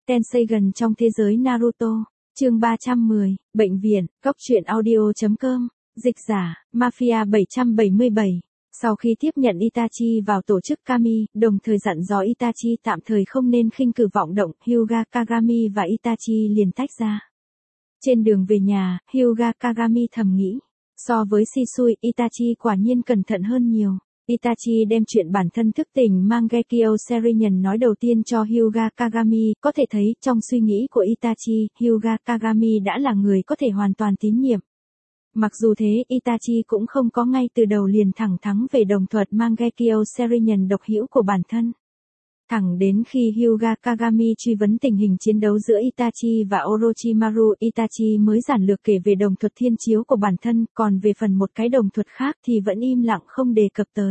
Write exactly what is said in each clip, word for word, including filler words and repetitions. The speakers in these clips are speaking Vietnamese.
Tenseigan trong thế giới Naruto, chương ba trăm mười, bệnh viện, cốc truyện audio.com, dịch giả, Mafia bảy trăm bảy mươi bảy. Sau khi tiếp nhận Itachi vào tổ chức Kami, đồng thời dặn dò Itachi tạm thời không nên khinh cử vọng động, Hyuga Kagami và Itachi liền tách ra. Trên đường về nhà, Hyuga Kagami thầm nghĩ, so với Shisui, Itachi quả nhiên cẩn thận hơn nhiều. Itachi đem chuyện bản thân thức tỉnh Mangekyo Serinyuan nói đầu tiên cho Hyuga Kagami, có thể thấy trong suy nghĩ của Itachi, Hyuga Kagami đã là người có thể hoàn toàn tín nhiệm. Mặc dù thế, Itachi cũng không có ngay từ đầu liền thẳng thắn về đồng thuật Mangekyo Serinyuan độc hữu của bản thân. Thẳng đến khi Hyuga Kagami truy vấn tình hình chiến đấu giữa Itachi và Orochimaru, Itachi mới giản lược kể về đồng thuật thiên chiếu của bản thân, còn về phần một cái đồng thuật khác thì vẫn im lặng không đề cập tới.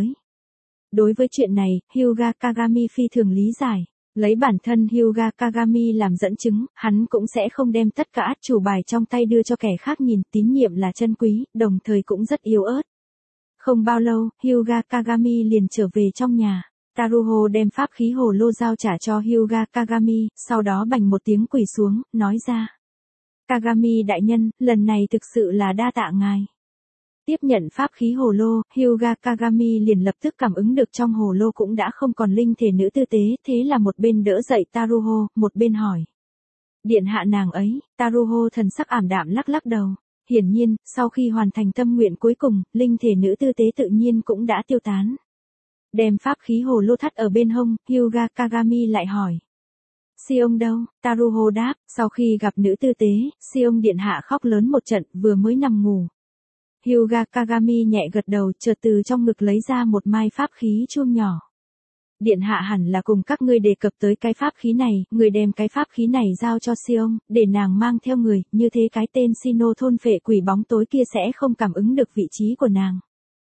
Đối với chuyện này, Hyuga Kagami phi thường lý giải. Lấy bản thân Hyuga Kagami làm dẫn chứng, hắn cũng sẽ không đem tất cả át chủ bài trong tay đưa cho kẻ khác nhìn, tín nhiệm là chân quý, đồng thời cũng rất yếu ớt. Không bao lâu, Hyuga Kagami liền trở về trong nhà. Taruho đem pháp khí hồ lô giao trả cho Hyuga Kagami, sau đó bành một tiếng quỳ xuống, nói ra. Kagami đại nhân, lần này thực sự là đa tạ ngài. Tiếp nhận pháp khí hồ lô, Hyuga Kagami liền lập tức cảm ứng được trong hồ lô cũng đã không còn linh thể nữ tư tế, thế là một bên đỡ dậy Taruho, một bên hỏi. Điện hạ nàng ấy, Taruho thần sắc ảm đạm lắc lắc đầu. Hiển nhiên, sau khi hoàn thành tâm nguyện cuối cùng, linh thể nữ tư tế tự nhiên cũng đã tiêu tán. Đem pháp khí hồ lô thắt ở bên hông, Hyuga Kagami lại hỏi. Xiong đâu? Taruho đáp, sau khi gặp nữ tư tế, Xiong điện hạ khóc lớn một trận, vừa mới nằm ngủ. Hyuga Kagami nhẹ gật đầu, chợt từ trong ngực lấy ra một mai pháp khí chuông nhỏ. Điện hạ hẳn là cùng các ngươi đề cập tới cái pháp khí này, người đem cái pháp khí này giao cho Xiong, để nàng mang theo người, như thế cái tên Shino thôn phệ quỷ bóng tối kia sẽ không cảm ứng được vị trí của nàng.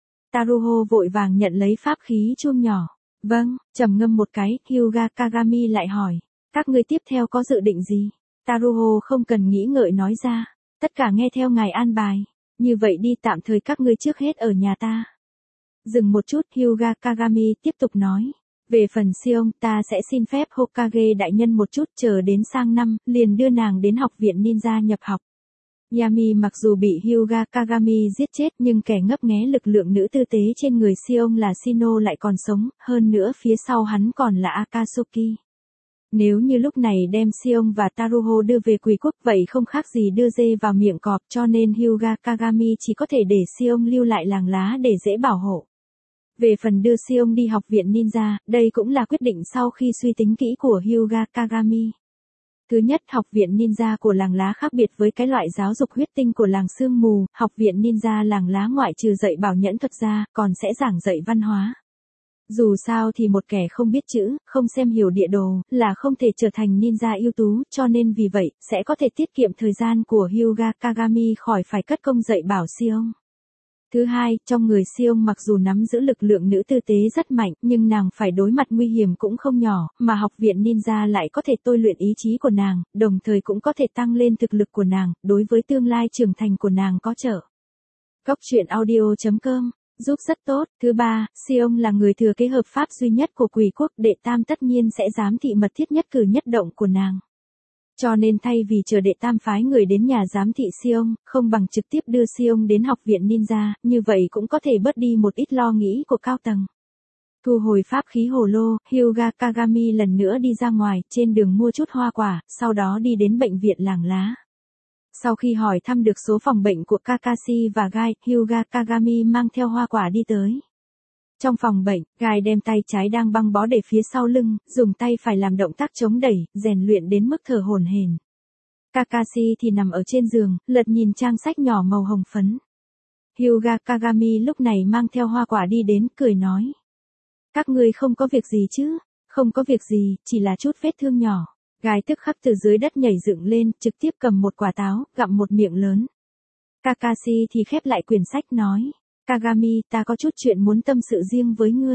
Taruho vội vàng nhận lấy pháp khí chuông nhỏ. Vâng, trầm ngâm một cái, Hyuga Kagami lại hỏi. Các ngươi tiếp theo có dự định gì? Taruho không cần nghĩ ngợi nói ra. Tất cả nghe theo ngài an bài. Như vậy đi, tạm thời các ngươi trước hết ở nhà ta. Dừng một chút, Hyuga Kagami tiếp tục nói. Về phần Xiong, ta sẽ xin phép Hokage đại nhân một chút, chờ đến sang năm, liền đưa nàng đến học viện ninja nhập học. Yami mặc dù bị Hyuga Kagami giết chết nhưng kẻ ngấp nghé lực lượng nữ tư tế trên người Xiong là Shino lại còn sống, hơn nữa phía sau hắn còn là Akatsuki. Nếu như lúc này đem Xiong và Taruho đưa về quỷ quốc vậy không khác gì đưa dê vào miệng cọp, cho nên Hyuga Kagami chỉ có thể để Xiong lưu lại làng lá để dễ bảo hộ. Về phần đưa Xiong đi học viện ninja, đây cũng là quyết định sau khi suy tính kỹ của Hyuga Kagami. Thứ nhất, học viện ninja của làng lá khác biệt với cái loại giáo dục huyết tinh của làng sương mù, học viện ninja làng lá ngoại trừ dạy bảo nhẫn thuật ra, còn sẽ giảng dạy văn hóa. Dù sao thì một kẻ không biết chữ, không xem hiểu địa đồ, là không thể trở thành ninja ưu tú, cho nên vì vậy, sẽ có thể tiết kiệm thời gian của Hyuga Kagami khỏi phải cất công dạy bảo Xiong. Thứ hai, trong người Xiong mặc dù nắm giữ lực lượng nữ tư tế rất mạnh, nhưng nàng phải đối mặt nguy hiểm cũng không nhỏ, mà học viện ninja lại có thể tôi luyện ý chí của nàng, đồng thời cũng có thể tăng lên thực lực của nàng, đối với tương lai trưởng thành của nàng có trợ. Cốc truyện audio.com, giúp rất tốt. Thứ ba, Xiong là người thừa kế hợp pháp duy nhất của quỷ quốc, đệ tam tất nhiên sẽ giám thị mật thiết nhất cử nhất động của nàng. Cho nên thay vì chờ đệ tam phái người đến nhà giám thị Xiong, không bằng trực tiếp đưa Xiong đến học viện ninja, như vậy cũng có thể bớt đi một ít lo nghĩ của cao tầng. Thu hồi pháp khí hồ lô, Hyuga Kagami lần nữa đi ra ngoài, trên đường mua chút hoa quả, sau đó đi đến bệnh viện làng lá. Sau khi hỏi thăm được số phòng bệnh của Kakashi và Gai, Hyuga Kagami mang theo hoa quả đi tới. Trong phòng bệnh, Gai đem tay trái đang băng bó để phía sau lưng, dùng tay phải làm động tác chống đẩy, rèn luyện đến mức thở hổn hển. Kakashi thì nằm ở trên giường, lật nhìn trang sách nhỏ màu hồng phấn. Hyuga Kagami lúc này mang theo hoa quả đi đến, cười nói. Các ngươi không có việc gì chứ? Không có việc gì, chỉ là chút vết thương nhỏ. Gai tức khắc từ dưới đất nhảy dựng lên, trực tiếp cầm một quả táo, gặm một miệng lớn. Kakashi thì khép lại quyển sách nói. Kagami, ta có chút chuyện muốn tâm sự riêng với ngươi.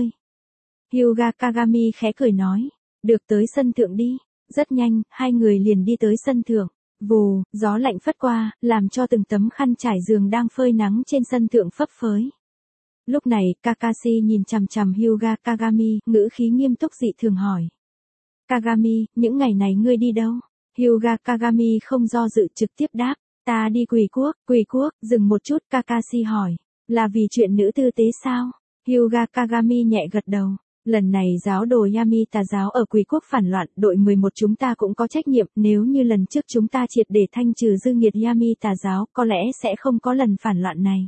Hyuga Kagami khẽ cười nói. Được, tới sân thượng đi. Rất nhanh, hai người liền đi tới sân thượng. Vù, gió lạnh phất qua, làm cho từng tấm khăn trải giường đang phơi nắng trên sân thượng phấp phới. Lúc này, Kakashi nhìn chằm chằm Hyuga Kagami, ngữ khí nghiêm túc dị thường hỏi. Kagami, những ngày này ngươi đi đâu? Hyuga Kagami không do dự trực tiếp đáp, ta đi quỷ quốc, quỷ quốc, dừng một chút, Kakashi hỏi, là vì chuyện nữ tư tế sao? Hyuga Kagami nhẹ gật đầu, lần này giáo đồ Yami tà giáo ở quỷ quốc phản loạn, đội mười một chúng ta cũng có trách nhiệm, nếu như lần trước chúng ta triệt để thanh trừ dư nghiệt Yami tà giáo, có lẽ sẽ không có lần phản loạn này.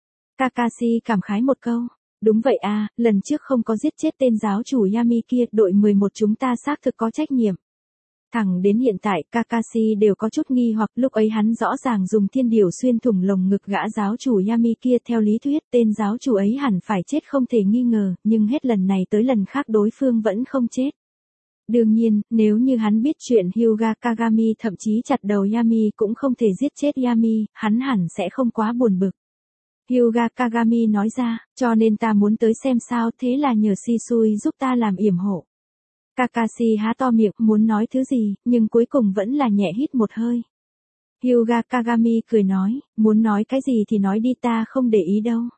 Kakashi cảm khái một câu, đúng vậy à, lần trước không có giết chết tên giáo chủ Yami kia, đội mười một chúng ta xác thực có trách nhiệm. Thẳng đến hiện tại, Kakashi đều có chút nghi hoặc, lúc ấy hắn rõ ràng dùng thiên điểu xuyên thủng lồng ngực gã giáo chủ Yami kia, theo lý thuyết tên giáo chủ ấy hẳn phải chết không thể nghi ngờ, nhưng hết lần này tới lần khác đối phương vẫn không chết. Đương nhiên, nếu như hắn biết chuyện Hyuga Kagami thậm chí chặt đầu Yami cũng không thể giết chết Yami, hắn hẳn sẽ không quá buồn bực. Hyuga Kagami nói ra, cho nên ta muốn tới xem sao, thế là nhờ Shisui giúp ta làm yểm hộ. Kakashi há to miệng muốn nói thứ gì, nhưng cuối cùng vẫn là nhẹ hít một hơi. Hyuga Kagami cười nói, muốn nói cái gì thì nói đi, ta không để ý đâu.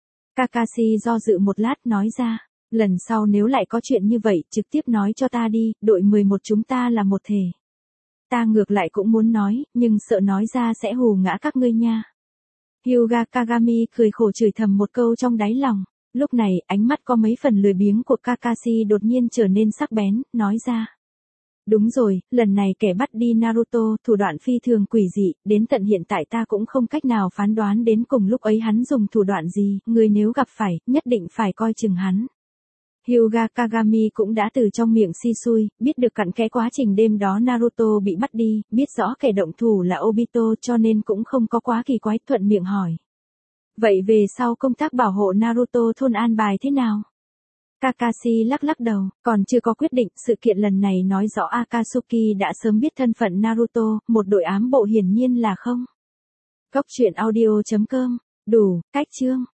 Kakashi do dự một lát nói ra, lần sau nếu lại có chuyện như vậy, trực tiếp nói cho ta đi, đội mười một chúng ta là một thể. Ta ngược lại cũng muốn nói, nhưng sợ nói ra sẽ hù ngã các ngươi nha. Hyuga Kagami cười khổ chửi thầm một câu trong đáy lòng. Lúc này, ánh mắt có mấy phần lười biếng của Kakashi đột nhiên trở nên sắc bén, nói ra. Đúng rồi, lần này kẻ bắt đi Naruto, thủ đoạn phi thường quỷ dị, đến tận hiện tại ta cũng không cách nào phán đoán đến cùng lúc ấy hắn dùng thủ đoạn gì, người nếu gặp phải, nhất định phải coi chừng hắn. Hyuga Kagami cũng đã từ trong miệng Shisui, biết được cặn kẽ quá trình đêm đó Naruto bị bắt đi, biết rõ kẻ động thủ là Obito cho nên cũng không có quá kỳ quái, thuận miệng hỏi. Vậy về sau công tác bảo hộ Naruto thôn an bài thế nào? Kakashi lắc lắc đầu, còn chưa có quyết định, sự kiện lần này nói rõ Akatsuki đã sớm biết thân phận Naruto, một đội ám bộ hiển nhiên là không. Cốc truyện audio chấm com, đủ, cách chương.